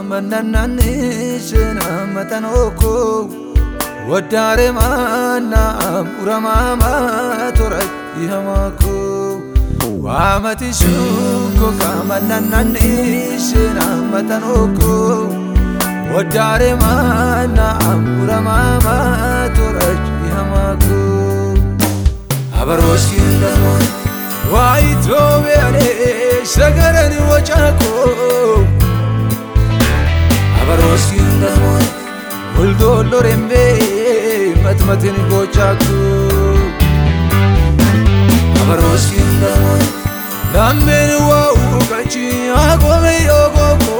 manananishena matanoko ودار مانا ورماما ترك يهمكو وامتي شوكو كمانا نيشنا متنوكو ودار مانا ورماما ترك يهمكو أبروسي لزمون وايتو بياني شغرني وجهكو أبروسي لزمون ولدو رمبي متمتن بوچاكو أبروسي لزمون لامن واو كچي آقومي يوغوكو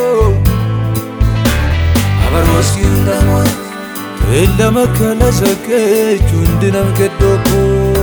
أبروسي لزمون إلا مكالا سكي چوندنم كدوكو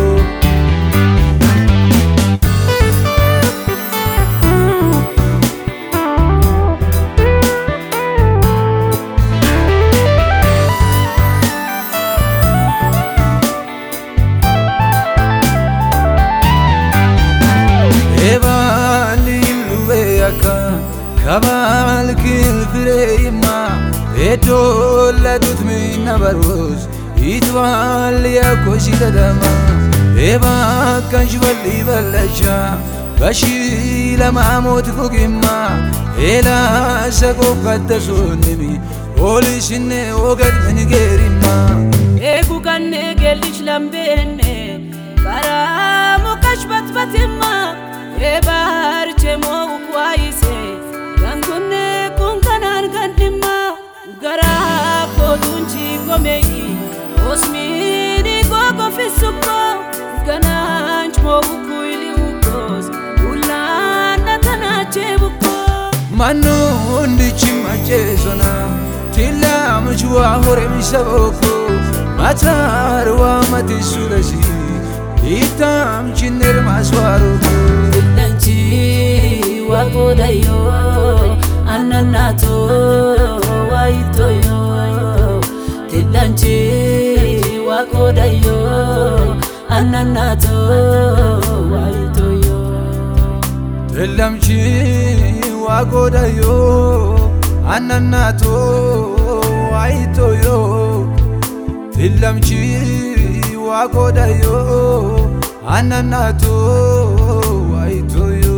كمال كل فريما يدولدوت من نبروز يتوال يكوشي تدما إبا كنشولي بلشا بشي لما موت فوقما إلا سكو قد سنمي قولي سنة وقت من غيرما إيكو كان نقلش لمبيني كرامو كشبت فتما إبار جمو كويسي Gangunne kun kanan gandima gara ko dunchi ko mei osmini go fisuko gananch mo kuili ukos ulana tanache buko manu ndichi machezona tilla mjwa hore misaboko matarwa matisurasi itam chinner maswaru danchi wagodayo ananato waitoyo tidanchi wagodayo ananato waitoyo tilamchi wagodayo ananato waitoyo tilamchi wagodayo ananato waitoyo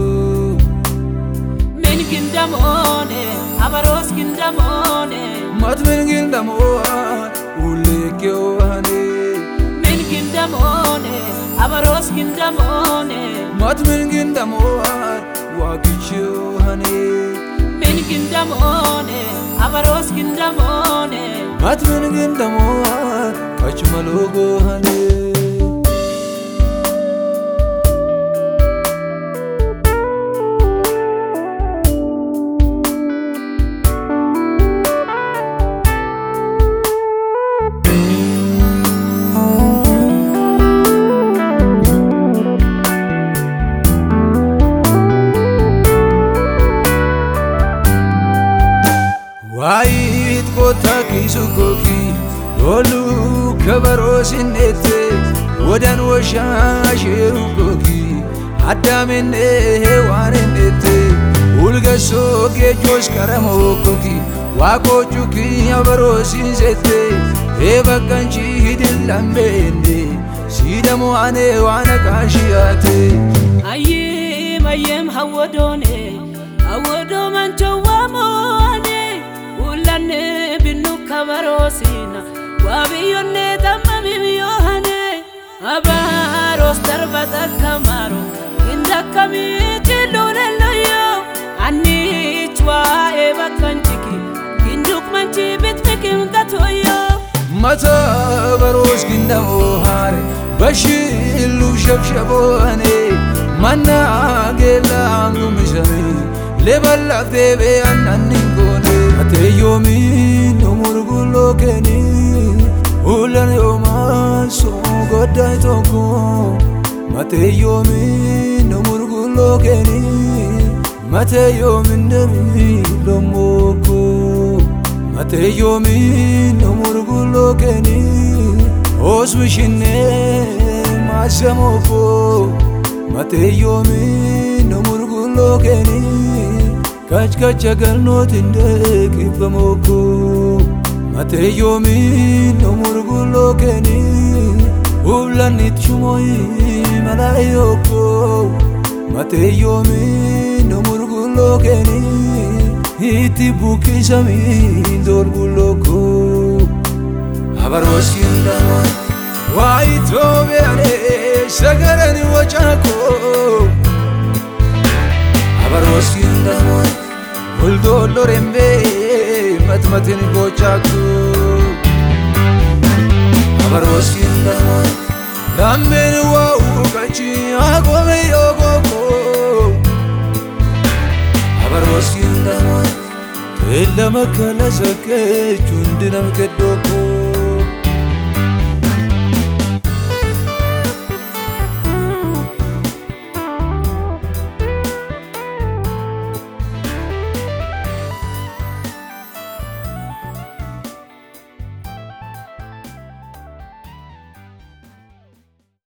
Gindamone, Abaros Gindamone, Matmin Gindamone, Ulekyohane. Min Gindamone, Abaros Gindamone, Matmin Gindamone, Wakichohane. Min Gindamone, Abaros Gindamone, Matmin Gindamone, Kachmalogohane. وايد قوتاكي سوكوكي يولو كبروس النتي ودن وشاشي وكوكي حدا من هوان النتي ولقسوك يجوز كرموكوكي واكوچوكي يبروس زتي هبكنشي هدل لمبيني سيدمو عنه وانا كاشياتي أيم أيم هودوني هودو من جواموني ولاني بنو كبروسينا وابيوني تمامي بيوهاني أباروس دربتا كمارو إندك ميتلون الليو عني جوا إبا كنتكي كندوك منتي بتمكي مكتويو متى بروس كندو هاري بشيلو شبشبواني منا قيلا عنو مشاني لبلغ ديبي عننكوني متى يومي نمر قلو كني ولن يوما سو قداي توكو متى يومي نمر قلو كني متى يومي نمي لموكو متى يومي نمر قلو كني osmishine masamoko mate yomi no murgulo keni Kachkacha galnoot indeeqi bamoko Mate yomi no murgulo keni Ulanit shumoi malayoko Mate yomi no murgulo keni Iti bukisami dorguloko Habaros yindamon Waito beane sagarani wachako Habaros yindamon Uldo lorembe matmatin gochaku Habaros yindamon Lamben wau kachi agome yogoko Habaros yindamon Ella makala sake chundinam kedoko